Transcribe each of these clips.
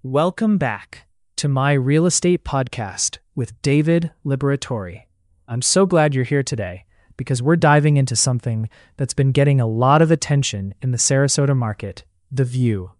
Welcome back to my real estate podcast with David Liberatori. I'm so glad you're here today because we're diving into something that's been getting a lot of attention in the Sarasota market, the View.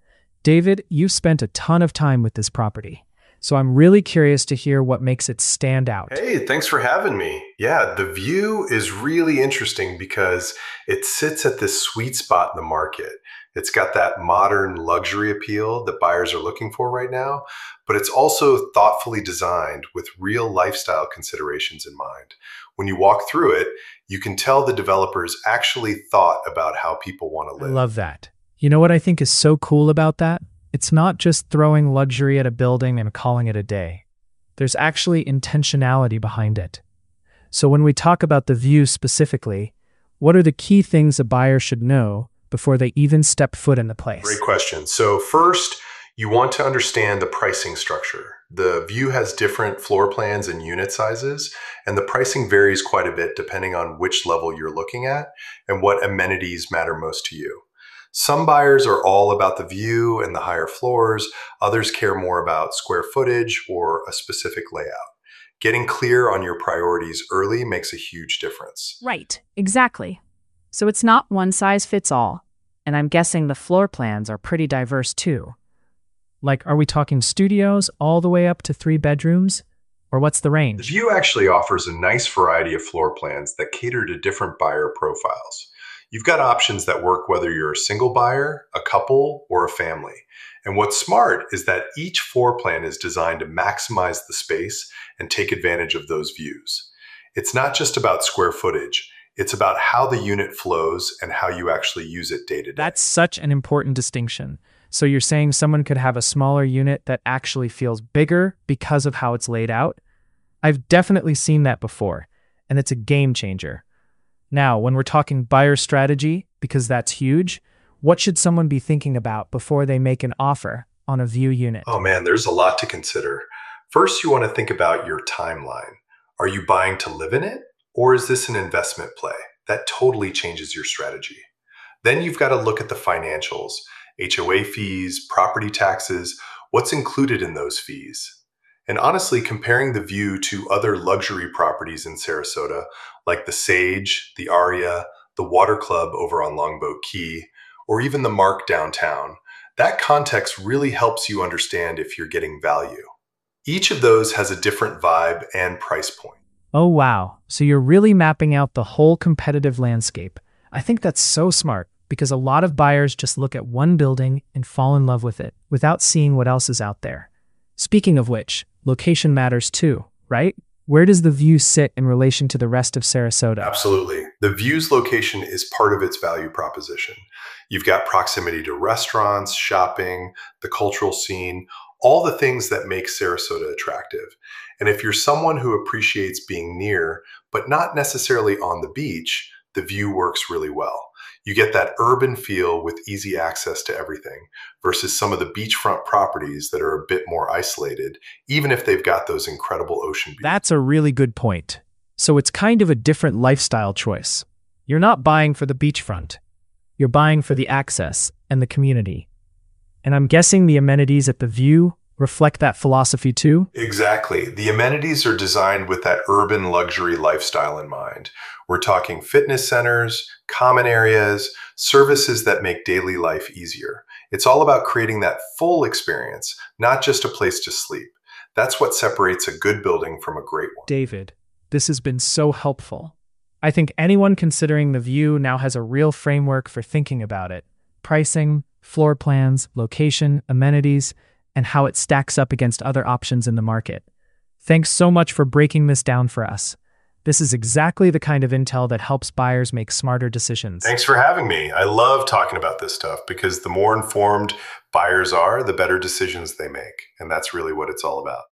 David, you've spent a ton of time with this property, so I'm really curious to hear what makes it stand out. Hey, thanks for having me. Yeah, the View is really interesting because it sits at this sweet spot in the market. It's got that modern luxury appeal that buyers are looking for right now, but it's also thoughtfully designed with real lifestyle considerations in mind. When you walk through it, you can tell the developers actually thought about how people want to live. I love that. You know what I think is so cool about that? It's not just throwing luxury at a building and calling it a day. There's actually intentionality behind it. So when we talk about the View specifically, what are the key things a buyer should know before they even step foot in the place? Great question. So first, you want to understand the pricing structure. The View has different floor plans and unit sizes, and the pricing varies quite a bit depending on which level you're looking at and what amenities matter most to you. Some buyers are all about the view and the higher floors. Others care more about square footage or a specific layout. Getting clear on your priorities early makes a huge difference. Right, exactly. So it's not one size fits all. And I'm guessing the floor plans are pretty diverse too. Like, are we talking studios all the way up to 3 bedrooms? Or what's the The range? View actually offers a nice variety of floor plans that cater to different buyer profiles. You've got options that work whether you're a single buyer, a couple, or a family. And what's smart is that each floor plan is designed to maximize the space and take advantage of those views. It's not just about square footage. It's about how the unit flows and how you actually use it day to day. That's such an important distinction. So you're saying someone could have a smaller unit that actually feels bigger because of how it's laid out? I've definitely seen that before, and it's a game changer. Now, when we're talking buyer strategy, because that's huge, what should someone be thinking about before they make an offer on a View unit? Oh man, there's a lot to consider. First, you want to think about your timeline. Are you buying to live in it? Or is this an investment play? That totally changes your strategy. Then you've got to look at the financials, HOA fees, property taxes, what's included in those fees. And honestly, comparing the View to other luxury properties in Sarasota, like the Sage, the Aria, the Water Club over on Longboat Key, or even the Mark downtown, that context really helps you understand if you're getting value. Each of those has a different vibe and price point. Oh wow, so you're really mapping out the whole competitive landscape. I think that's so smart because a lot of buyers just look at one building and fall in love with it without seeing what else is out there. Speaking of which, location matters too, right? Where does the View sit in relation to the rest of Sarasota? Absolutely. The View's location is part of its value proposition. You've got proximity to restaurants, shopping, the cultural scene, all the things that make Sarasota attractive. And if you're someone who appreciates being near, but not necessarily on the beach, the View works really well. You get that urban feel with easy access to everything versus some of the beachfront properties that are a bit more isolated, even if they've got those incredible ocean views. That's a really good point. So it's kind of a different lifestyle choice. You're not buying for the beachfront. You're buying for the access and the community. And I'm guessing the amenities at the View reflect that philosophy too? Exactly. The amenities are designed with that urban luxury lifestyle in mind. We're talking fitness centers, common areas, services that make daily life easier. It's all about creating that full experience, not just a place to sleep. That's what separates a good building from a great one. David, this has been so helpful. I think anyone considering the View now has a real framework for thinking about it. Pricing, floor plans, location, amenities, and how it stacks up against other options in the market. Thanks so much for breaking this down for us. This is exactly the kind of intel that helps buyers make smarter decisions. Thanks for having me. I love talking about this stuff because the more informed buyers are, the better decisions they make. And that's really what it's all about.